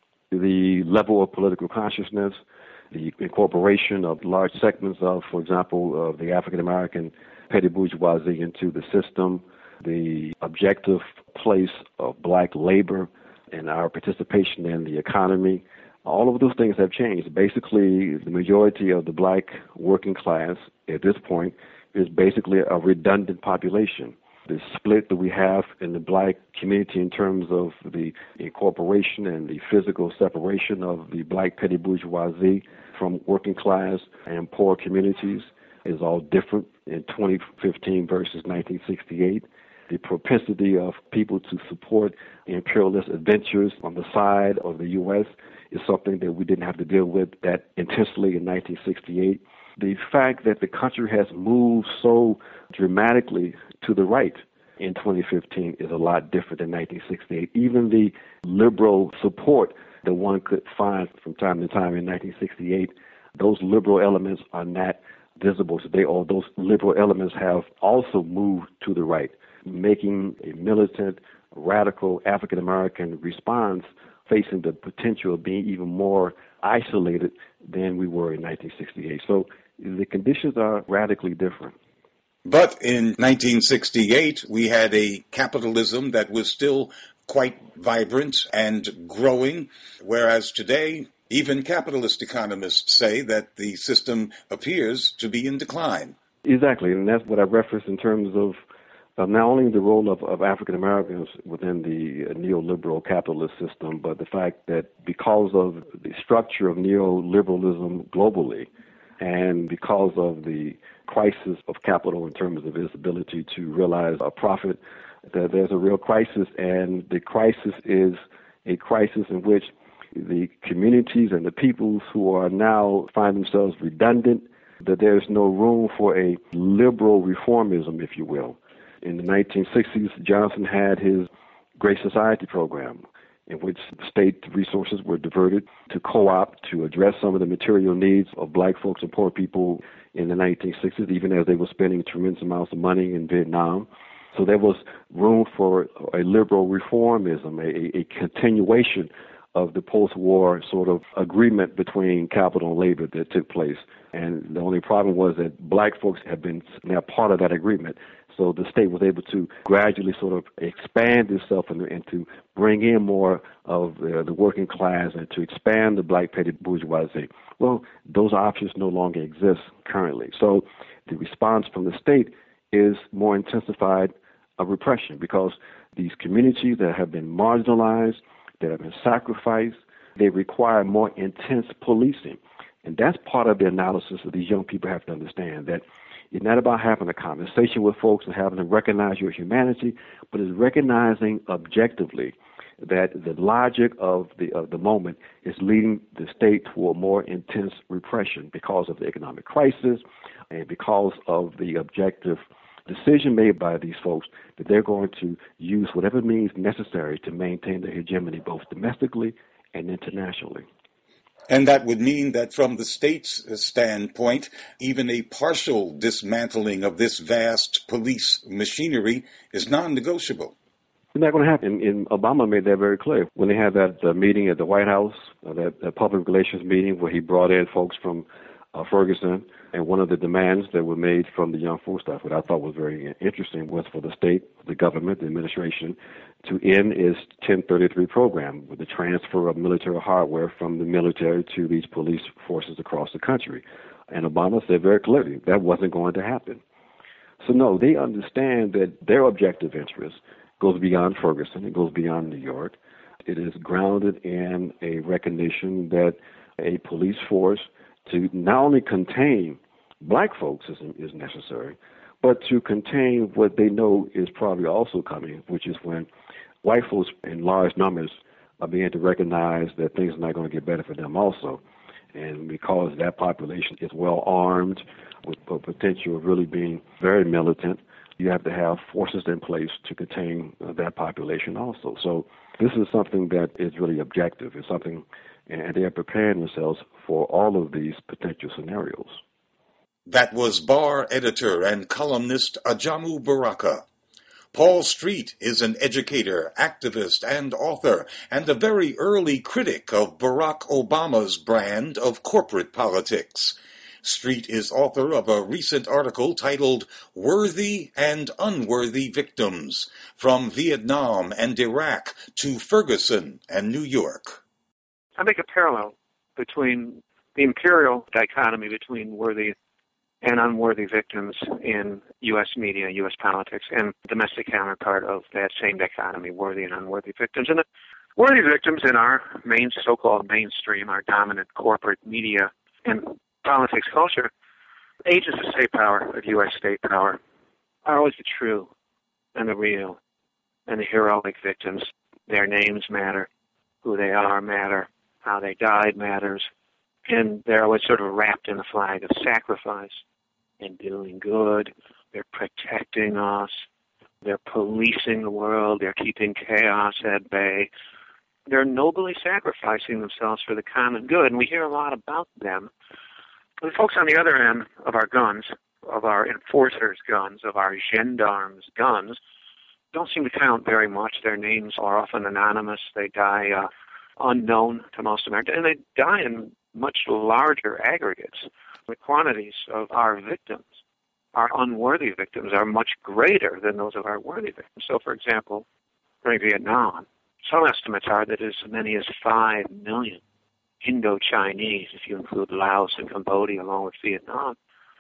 The level of political consciousness, the incorporation of large segments of, for example, of the African-American petty bourgeoisie into the system, the objective place of black labor and our participation in the economy. All of those things have changed. Basically, the majority of the black working class at this point is basically a redundant population. The split that we have in the black community in terms of the incorporation and the physical separation of the black petty bourgeoisie from working class and poor communities is all different in twenty fifteen versus nineteen sixty-eight. The propensity of people to support imperialist adventures on the side of the U S is something that we didn't have to deal with that intensely in nineteen sixty-eight. The fact that the country has moved so dramatically to the right in twenty fifteen is a lot different than nineteen sixty-eight. Even the liberal support that one could find from time to time in nineteen sixty-eight, those liberal elements are not visible today, or those liberal elements have also moved to the right, making a militant, radical African-American response facing the potential of being even more isolated than we were in nineteen sixty-eight. So the conditions are radically different. But in nineteen sixty-eight, we had a capitalism that was still quite vibrant and growing, whereas today, even capitalist economists say that the system appears to be in decline. Exactly, and that's what I referenced in terms of Uh, not only the role of, of African Americans within the uh, neoliberal capitalist system, but the fact that because of the structure of neoliberalism globally, and because of the crisis of capital in terms of its ability to realize a profit, that there's a real crisis, and the crisis is a crisis in which the communities and the peoples who are now find themselves redundant, that there's no room for a liberal reformism, if you will. In the nineteen sixties, Johnson had his Great Society program, in which state resources were diverted to co-op to address some of the material needs of black folks and poor people in the nineteen sixties, even as they were spending tremendous amounts of money in Vietnam. So there was room for a liberal reformism, a, a continuation of the post-war sort of agreement between capital and labor that took place. And the only problem was that black folks have been now part of that agreement. So the state was able to gradually sort of expand itself and, and to bring in more of uh, the working class and to expand the black petty bourgeoisie. Well, those options no longer exist currently. So the response from the state is more intensified of repression, because these communities that have been marginalized, that have been sacrificed, they require more intense policing. And that's part of the analysis that these young people have to understand, that it's not about having a conversation with folks and having them recognize your humanity, but it's recognizing objectively that the logic of the of the moment is leading the state toward more intense repression because of the economic crisis and because of the objective decision made by these folks that they're going to use whatever means necessary to maintain their hegemony both domestically and internationally. And that would mean that from the state's standpoint, even a partial dismantling of this vast police machinery is non-negotiable. It's not going to happen. And Obama made that very clear when they had that uh, meeting at the White House, uh, that, that public relations meeting where he brought in folks from uh, Ferguson. And one of the demands that were made from the young folks, staff, what I thought was very interesting, was for the state, the government, the administration, to end its ten thirty-three program with the transfer of military hardware from the military to these police forces across the country. And Obama said very clearly that wasn't going to happen. So no, they understand that their objective interest goes beyond Ferguson, it goes beyond New York. It is grounded in a recognition that a police force to not only contain black folks is, is necessary, but to contain what they know is probably also coming, which is when white folks in large numbers are beginning to recognize that things are not going to get better for them also. And because that population is well armed with the potential of really being very militant, you have to have forces in place to contain uh, that population also. So this is something that is really objective. It's something, and they are preparing themselves for all of these potential scenarios. That was Bar editor and columnist Ajamu Baraka. Paul Street is an educator, activist, and author, and a very early critic of Barack Obama's brand of corporate politics. Street is author of a recent article titled Worthy and Unworthy Victims, From Vietnam and Iraq to Ferguson and New York. I make a parallel between the imperial dichotomy between worthy and unworthy victims in U S media, U S politics, and domestic counterpart of that same dichotomy, worthy and unworthy victims. And the worthy victims in our main so-called mainstream, our dominant corporate media and politics culture, agents of state power, of U S state power, are always the true and the real and the heroic victims. Their names matter, who they are matter, how they died matters, and they're always sort of wrapped in the flag of sacrifice and doing good. They're protecting us. They're policing the world. They're keeping chaos at bay. They're nobly sacrificing themselves for the common good, and we hear a lot about them. The folks on the other end of our guns, of our enforcers' guns, of our gendarmes' guns, don't seem to count very much. Their names are often anonymous. They die uh, unknown to most Americans, and they die in much larger aggregates. The quantities of our victims, our unworthy victims, are much greater than those of our worthy victims. So, for example, during Vietnam, some estimates are that as many as five million Indo-Chinese, if you include Laos and Cambodia along with Vietnam,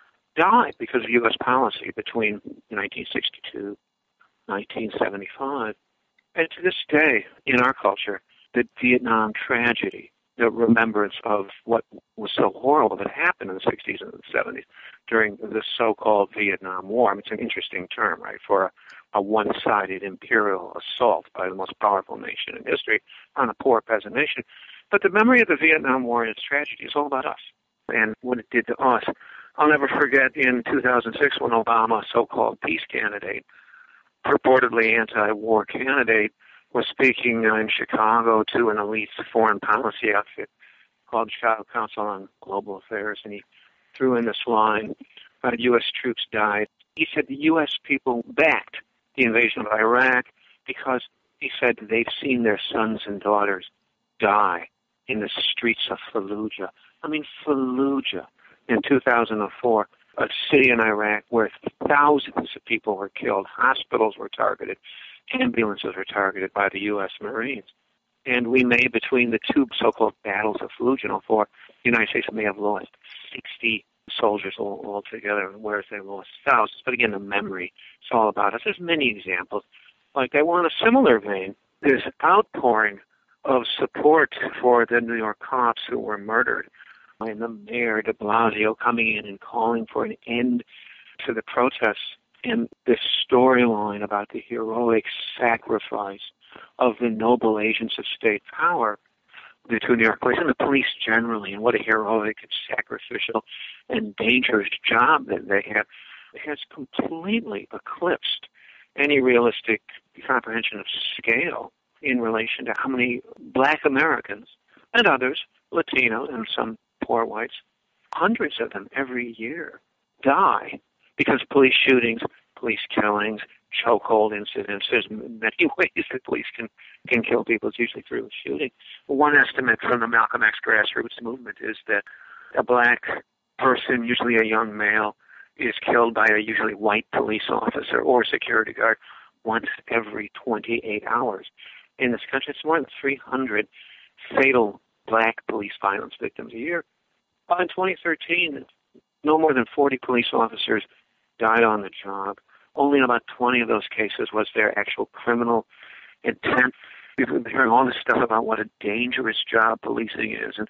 died because of U S policy between nineteen sixty-two and nineteen seventy-five. And to this day, in our culture, the Vietnam tragedy, the remembrance of what was so horrible that happened in the sixties and the seventies during the so-called Vietnam War. I mean, it's an interesting term, right, for a, a one-sided imperial assault by the most powerful nation in history on a poor peasant nation. But the memory of the Vietnam War and its tragedy is all about us and what it did to us. I'll never forget in two thousand six when Obama, so-called peace candidate, purportedly anti-war candidate, was speaking in Chicago to an elite foreign policy outfit called the Chicago Council on Global Affairs, and he threw in this line about U S troops died. He said the U S people backed the invasion of Iraq because, he said, they've seen their sons and daughters die in the streets of Fallujah. I mean, Fallujah in two thousand four, a city in Iraq where thousands of people were killed, hospitals were targeted, ambulances were targeted by the U S Marines. And we may, between the two so-called battles of Fallujah and four, the United States may have lost sixty soldiers all, altogether, whereas they lost thousands. But again, the memory, it's all about us. There's many examples. Like they want a similar vein. There's outpouring of support for the New York cops who were murdered, and the mayor de Blasio coming in and calling for an end to the protests, and this storyline about the heroic sacrifice of the noble agents of state power, the two New York police and the police generally, and what a heroic and sacrificial and dangerous job that they have, has completely eclipsed any realistic comprehension of scale in relation to how many black Americans and others, Latino and some poor whites, hundreds of them every year, die because of police shootings, police killings, chokehold incidents. There's many ways that police can, can kill people. It's usually through shooting. One estimate from the Malcolm X grassroots movement is that a black person, usually a young male, is killed by a usually white police officer or security guard once every twenty-eight hours. In this country, it's more than three hundred fatal black police violence victims a year. In twenty thirteen, no more than forty police officers died on the job. Only in about twenty of those cases was there actual criminal intent. We've been hearing all this stuff about what a dangerous job policing is and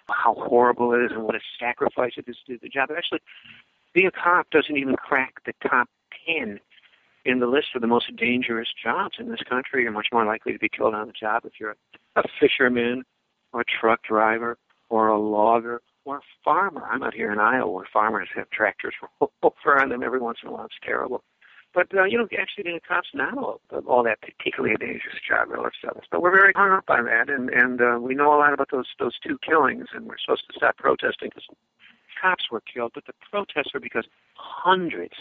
how horrible it is and what a sacrifice it is to do the job. Actually, being a cop doesn't even crack the top ten in the list of the most dangerous jobs in this country. You're much more likely to be killed on the job if you're a, a fisherman or a truck driver or a logger or a farmer. I'm out here in Iowa where farmers have tractors roll over on them every once in a while. It's terrible. But, uh, you know, actually being a cop's not all, all that particularly a dangerous job relative to others. But we're very hung up on that, and, and uh, we know a lot about those those two killings, and we're supposed to stop protesting because cops were killed, but the protests are because hundreds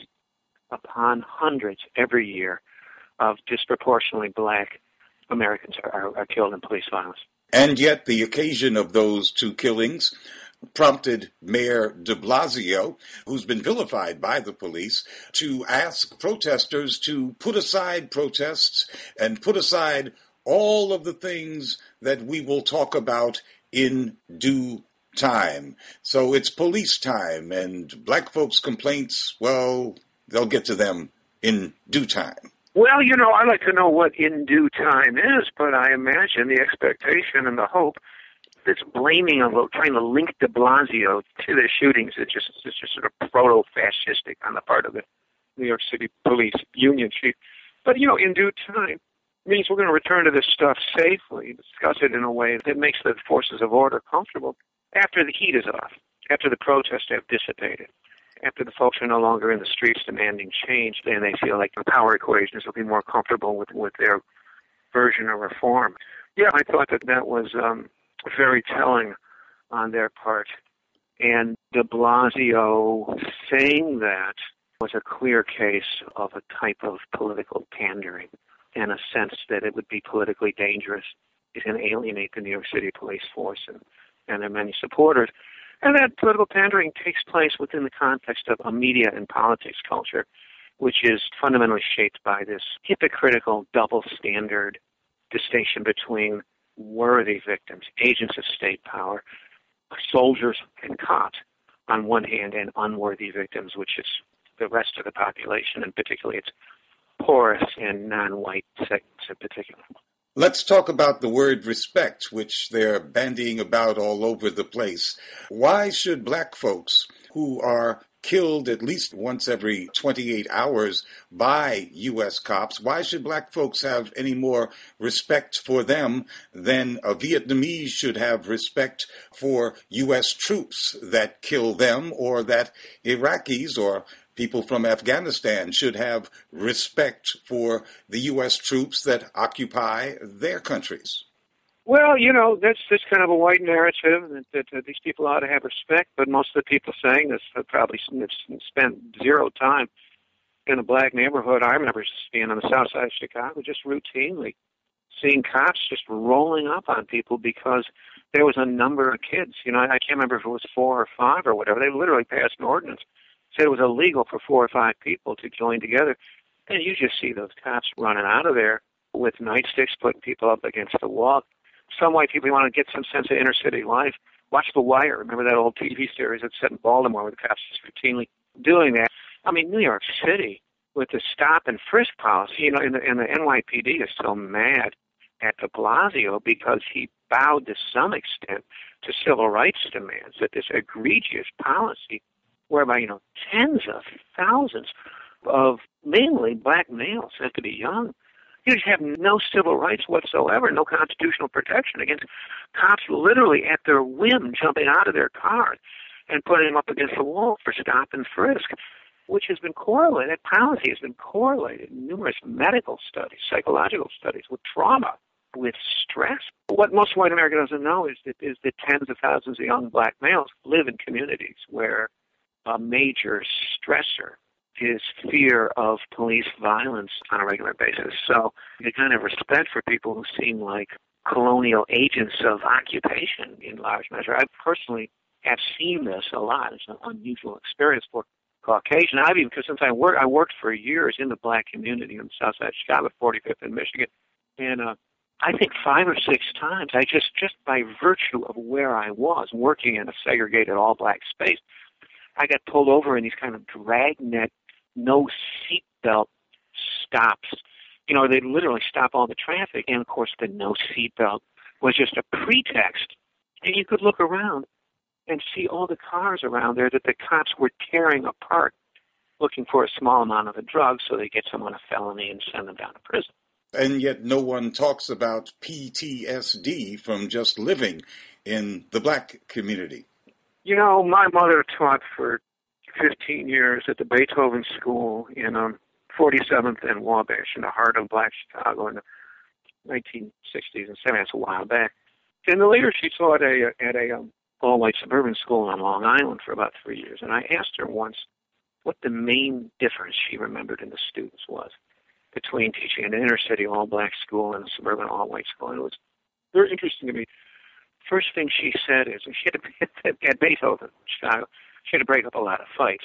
upon hundreds every year of disproportionately black Americans are, are, are killed in police violence. And yet the occasion of those two killings prompted Mayor de Blasio, who's been vilified by the police, to ask protesters to put aside protests and put aside all of the things that we will talk about in due time. So it's police time, and black folks' complaints, well, they'll get to them in due time. Well, you know, I like to know what in due time is, but I imagine the expectation and the hope that's blaming, of trying to link de Blasio to the shootings, it's just, it's just sort of proto-fascistic on the part of the New York City Police Union chief. But, you know, in due time means we're going to return to this stuff safely, discuss it in a way that makes the forces of order comfortable after the heat is off, after the protests have dissipated, after the folks are no longer in the streets demanding change, then they feel like the power equations will be more comfortable with, with their version of reform. Yeah, I thought that that was um, very telling on their part. And de Blasio saying that was a clear case of a type of political pandering, and a sense that it would be politically dangerous and alienate the New York City police force and, and their many supporters. And that political pandering takes place within the context of a media and politics culture, which is fundamentally shaped by this hypocritical double standard distinction between worthy victims, agents of state power, soldiers and cops on one hand, and unworthy victims, which is the rest of the population, and particularly its poorest and non-white segments in particular. Let's talk about the word respect, which they're bandying about all over the place. Why should black folks who are killed at least once every twenty-eight hours by U S cops, why should black folks have any more respect for them than a Vietnamese should have respect for U S troops that kill them, or that Iraqis or people from Afghanistan should have respect for the U S troops that occupy their countries? Well, you know, that's just kind of a white narrative that, that, that these people ought to have respect, but most of the people saying this have probably spent zero time in a black neighborhood. I remember being on the south side of Chicago, just routinely seeing cops just rolling up on people because there was a number of kids. You know, I can't remember if it was four or five or whatever. They literally passed an ordinance, said it was illegal for four or five people to join together. And you just see those cops running out of there with nightsticks, putting people up against the wall. Some white people want to get some sense of inner city life. Watch The Wire. Remember that old T V series that's set in Baltimore where the cops just routinely doing that? I mean, New York City with the stop and frisk policy, you know, and the, and the N Y P D is so mad at de Blasio because he bowed to some extent to civil rights demands, that this egregious policy whereby, you know, tens of thousands of mainly black males have to be young. You just have no civil rights whatsoever, no constitutional protection against cops literally at their whim jumping out of their cars and putting them up against the wall for stop and frisk, which has been correlated, that policy has been correlated in numerous medical studies, psychological studies, with trauma, with stress. What most white America doesn't know is that, is that tens of thousands of young black males live in communities where a major stressor is fear of police violence on a regular basis. So the kind of respect for people who seem like colonial agents of occupation in large measure. I personally have seen this a lot. It's an unusual experience for Caucasian. I've even, because since I worked, I worked for years in the black community on the south side of Chicago, forty-fifth in Michigan, and uh, I think five or six times, I just, just by virtue of where I was, working in a segregated all-black space, I got pulled over in these kind of dragnet, no seatbelt stops. You know, they'd literally stop all the traffic, and of course the no seatbelt was just a pretext. And you could look around and see all the cars around there that the cops were tearing apart, looking for a small amount of the drug so they get someone a felony and send them down to prison. And yet no one talks about P T S D from just living in the black community. You know, my mother taught for fifteen years at the Beethoven School in um, forty-seventh and Wabash, in the heart of black Chicago in the nineteen sixties and seventies. That's a while back. And later she taught a, at a um, all-white suburban school on Long Island for about three years. And I asked her once what the main difference she remembered in the students was between teaching an inner-city all-black school and a suburban all-white school. And it was very interesting to me. First thing she said is, she had to, at Beethoven, Chicago, she had to break up a lot of fights.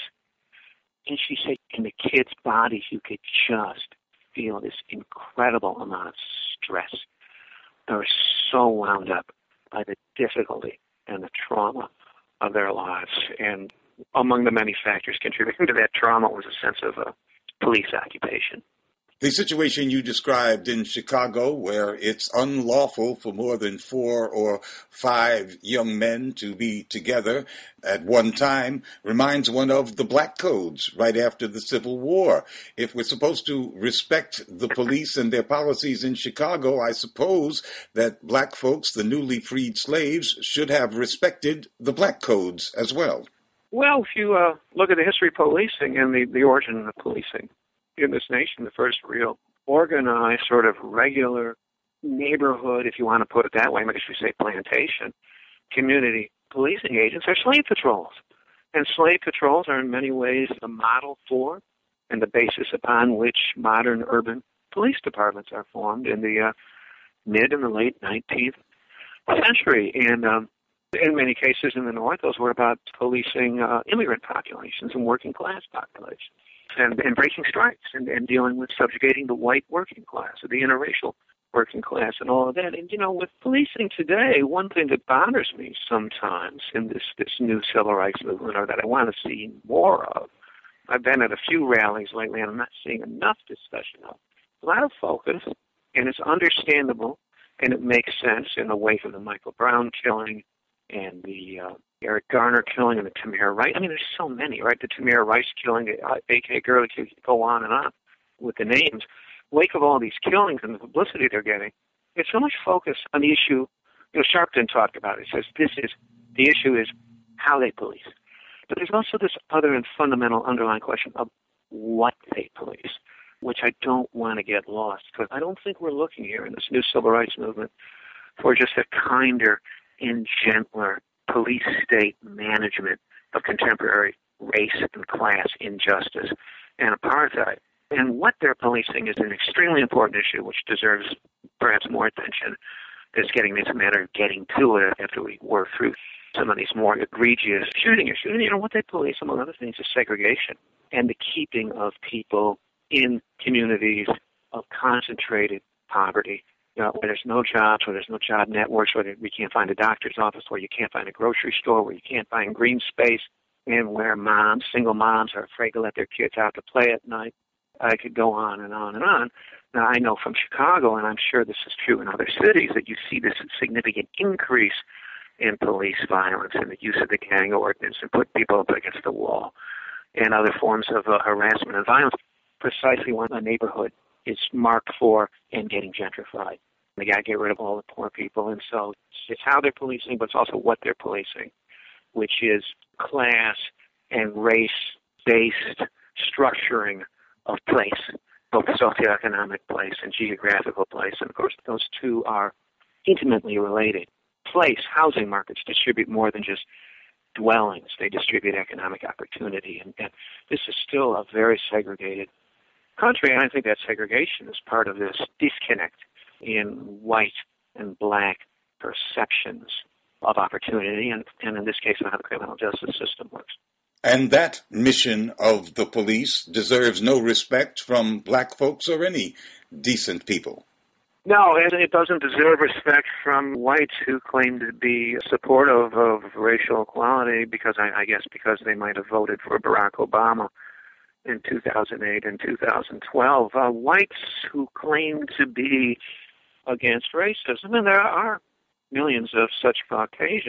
And she said, in the kids' bodies, you could just feel this incredible amount of stress. They were so wound up by the difficulty and the trauma of their lives. And among the many factors contributing to that trauma was a sense of a police occupation. The situation you described in Chicago, where it's unlawful for more than four or five young men to be together at one time, reminds one of the Black Codes right after the Civil War. If we're supposed to respect the police and their policies in Chicago, I suppose that black folks, the newly freed slaves, should have respected the Black Codes as well. Well, if you uh, look at the history of policing and the, the origin of policing in this nation, the first real organized sort of regular neighborhood, if you want to put it that way, maybe we say plantation, community policing agents are slave patrols. And slave patrols are in many ways the model for and the basis upon which modern urban police departments are formed in the uh, mid and the late nineteenth century. And um, in many cases in the North, those were about policing uh, immigrant populations and working class populations. And, and breaking strikes and, and dealing with subjugating the white working class or the interracial working class and all of that. And, you know, with policing today, one thing that bothers me sometimes in this, this new civil rights movement, or that I want to see more of, I've been at a few rallies lately and I'm not seeing enough discussion of. A lot of focus, and it's understandable, and it makes sense in the wake of the Michael Brown killing and the uh, Eric Garner killing and the Tamir Rice. I mean, there's so many, right? The Tamir Rice killing, uh, A K Gurley, could go on and on with the names. Wake of all these killings and the publicity they're getting, there's so much focus on the issue. You know, Sharpton talked about it. He says this is, the issue is how they police. But there's also this other and fundamental underlying question of what they police, which I don't want to get lost, because I don't think we're looking here in this new civil rights movement for just a kinder and gentler police state management of contemporary race and class injustice and apartheid. And what they're policing is an extremely important issue which deserves perhaps more attention. It's getting me, it's a matter of getting to it after we work through some of these more egregious shooting issues. And, you know, what they police, among other things, is segregation and the keeping of people in communities of concentrated poverty, you know, where there's no jobs, where there's no job networks, where we can't find a doctor's office, where you can't find a grocery store, where you can't find green space, and where moms, single moms, are afraid to let their kids out to play at night. I could go on and on and on. Now, I know from Chicago, and I'm sure this is true in other cities, that you see this significant increase in police violence and the use of the gang ordinance and put people up against the wall and other forms of uh, harassment and violence precisely when a neighborhood is marked for and getting gentrified. They got to get rid of all the poor people. And so it's how they're policing, but it's also what they're policing, which is class and race-based structuring of place, both socioeconomic place and geographical place. And, of course, those two are intimately related. Place, housing markets distribute more than just dwellings. They distribute economic opportunity. And, and this is still a very segregated country, and I think that segregation is part of this disconnect in white and black perceptions of opportunity, and, and in this case, how the criminal justice system works. And that mission of the police deserves no respect from black folks or any decent people. No, and it doesn't deserve respect from whites who claim to be supportive of racial equality because, I, I guess, because they might have voted for Barack Obama in two thousand eight and two thousand twelve. Uh, whites who claim to be against racism, and there are millions of such Caucasians,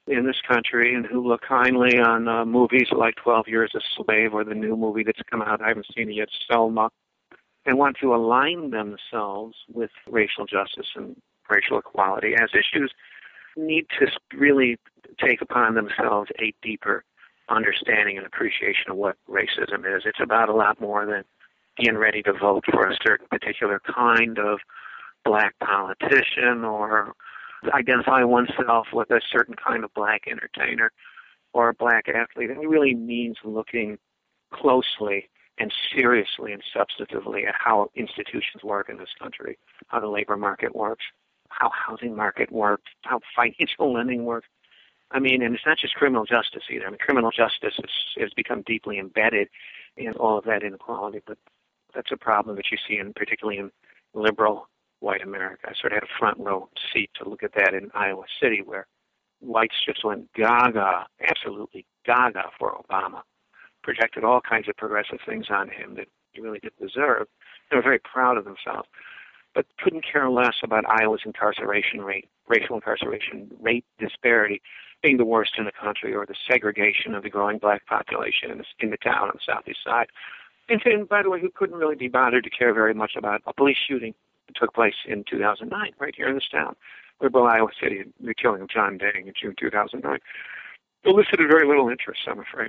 in this country and who look kindly on uh, movies like twelve Years a Slave or the new movie that's come out, I haven't seen it yet, Selma, and want to align themselves with racial justice and racial equality as issues, need to really take upon themselves a deeper understanding and appreciation of what racism is. It's about a lot more than being ready to vote for a certain particular kind of black politician or identify oneself with a certain kind of black entertainer or a black athlete. It really means looking closely and seriously and substantively at how institutions work in this country, how the labor market works, how housing market works, how financial lending works. I mean, and it's not just criminal justice either. I mean, criminal justice is, has become deeply embedded in all of that inequality, but that's a problem that you see in particularly in liberal white America. I sort of had a front row seat to look at that in Iowa City, where whites just went gaga, absolutely gaga for Obama, projected all kinds of progressive things on him that he really didn't deserve. They were very proud of themselves, but couldn't care less about Iowa's incarceration rate, racial incarceration rate disparity being the worst in the country, or the segregation of the growing black population in the, in the town on the southeast side. And, and by the way, who couldn't really be bothered to care very much about a police shooting that took place in two thousand nine, right here in this town, liberal Iowa City, the killing of John Dang in June two thousand nine. Elicited very little interest, I'm afraid.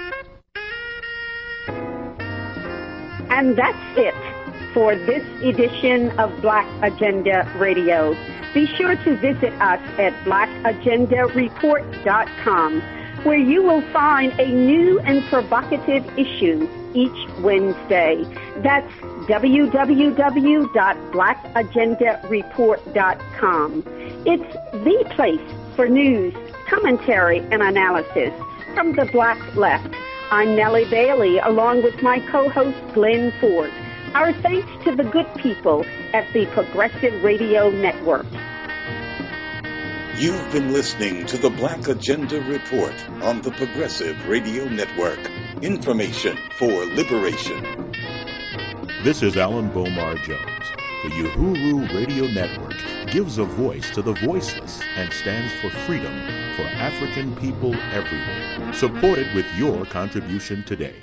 And that's it for this edition of Black Agenda Radio. Be sure to visit us at black agenda report dot com, where you will find a new and provocative issue each Wednesday. That's w w w dot black agenda report dot com. It's the place for news, commentary, and analysis from the Black Left. I'm Nellie Bailey, along with my co-host Glenn Ford. Our thanks to the good people at the Progressive Radio Network. You've been listening to the Black Agenda Report on the Progressive Radio Network. Information for liberation. This is Alan Bomar Jones. The Uhuru Radio Network gives a voice to the voiceless and stands for freedom for African people everywhere. Support it with your contribution today.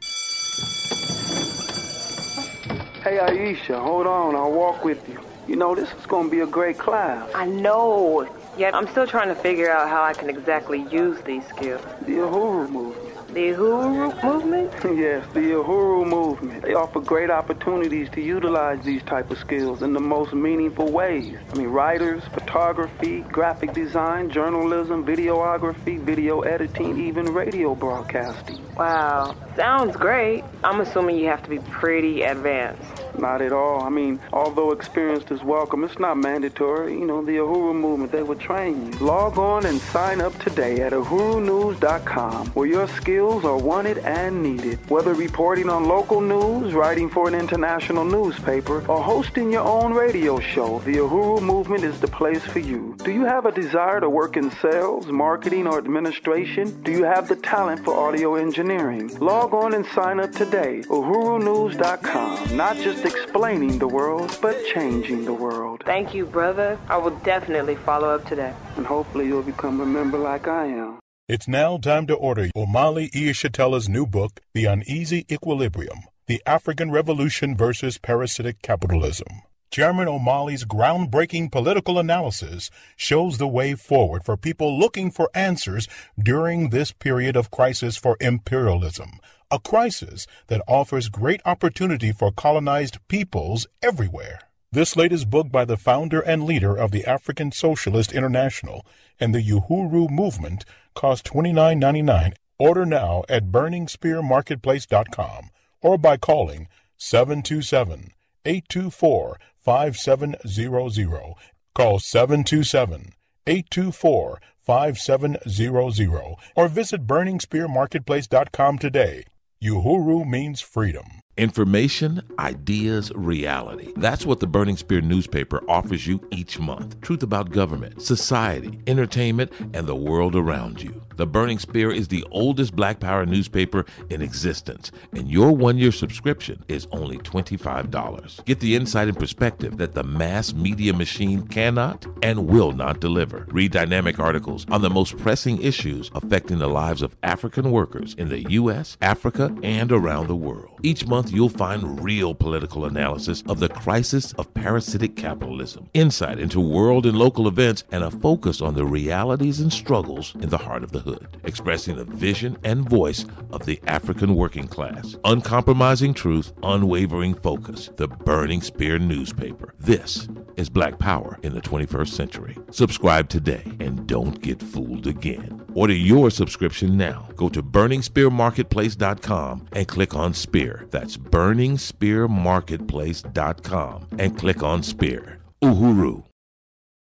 Hey, Aisha, hold on. I'll walk with you. You know, this is going to be a great class. I know. Yet I'm still trying to figure out how I can exactly use these skills. The Uhuru movement. The Uhuru movement? Yes, the Uhuru movement. They offer great opportunities to utilize these type of skills in the most meaningful ways. I mean, writers, photography, graphic design, journalism, videography, video editing, even radio broadcasting. Wow, sounds great. I'm assuming you have to be pretty advanced. Not at all. I mean, although experienced is welcome, it's not mandatory. You know, the Uhuru movement, they will train you. Log on and sign up today at uhuru news dot com, where your skills are wanted and needed. Whether reporting on local news, writing for an international newspaper, or hosting your own radio show, the Uhuru movement is the place for you. Do you have a desire to work in sales, marketing, or administration? Do you have the talent for audio engineering? Log on and sign up today. uhuru news dot com. Not just explaining the world, but changing the world. Thank you, brother. I will definitely follow up today. And hopefully you'll become a member like I am. It's now time to order Omali Iyeshitela's new book, The Uneasy Equilibrium, The African Revolution versus Parasitic Capitalism. Chairman Omali's groundbreaking political analysis shows the way forward for people looking for answers during this period of crisis for imperialism, a crisis that offers great opportunity for colonized peoples everywhere. This latest book by the founder and leader of the African Socialist International and the Uhuru movement costs twenty-nine ninety-nine. Order now at burning spear marketplace dot com or by calling seven two seven, eight two four, five seven zero zero. Call seven two seven, eight two four, five seven zero zero or visit burning spear marketplace dot com today. Uhuru means freedom. Information, ideas, reality. That's what the Burning Spear newspaper offers you each month. Truth about government, society, entertainment, and the world around you. The Burning Spear is the oldest Black Power newspaper in existence, and your one-year subscription is only twenty-five dollars. Get the insight and perspective that the mass media machine cannot and will not deliver. Read dynamic articles on the most pressing issues affecting the lives of African workers in the U S, Africa, and around the world. Each month, you'll find real political analysis of the crisis of parasitic capitalism, insight into world and local events, and a focus on the realities and struggles in the heart of the hood, expressing the vision and voice of the African working class. Uncompromising truth, unwavering focus. The Burning Spear newspaper. This is Black Power in the twenty-first century. Subscribe today and don't get fooled again. Order your subscription now. Go to burning spear marketplace dot com and click on Spear. That's burning spear marketplace dot com and click on Spear. Uhuru.